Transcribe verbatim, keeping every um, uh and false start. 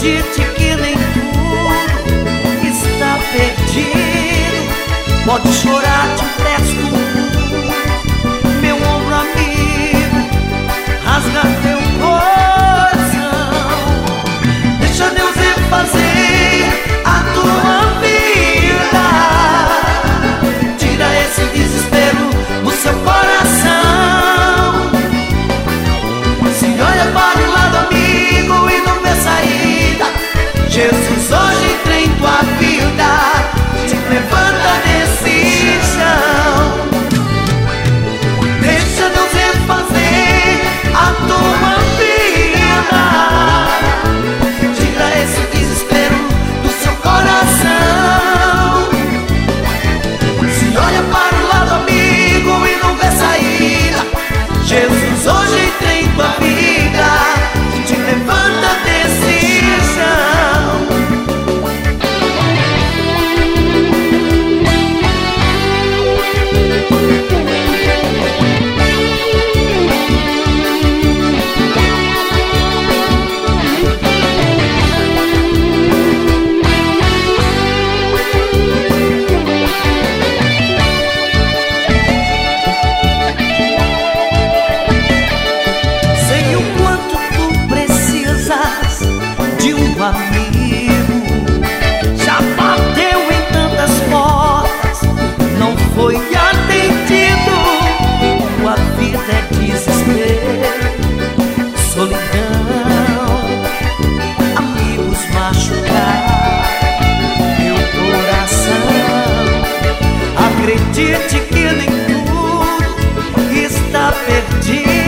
Acredite que nem tudo está perdido. Pode chorar, te empresto meu ombro amigo, rasga teu coração. Deixa Deus refazer a tua vida. Tira esse desespero do seu coração. Se olha para o lado amigo e não vê saída, Jesus hoje entra em tua vida, te levanta desse chão. Deixa Deus refazer a tua vida. Tira esse desespero do seu coração. Se olha para o lado amigo e não vê saída, Jesus hoje entra em tua vida, te levanta desse chão. Sei o quanto tu precisas de um amigo. Já bateu em tantas portas, não foi atendido. Tua vida é desespero, solidão, amigos machucar meu coração. Acredite que nem tudo está perdido.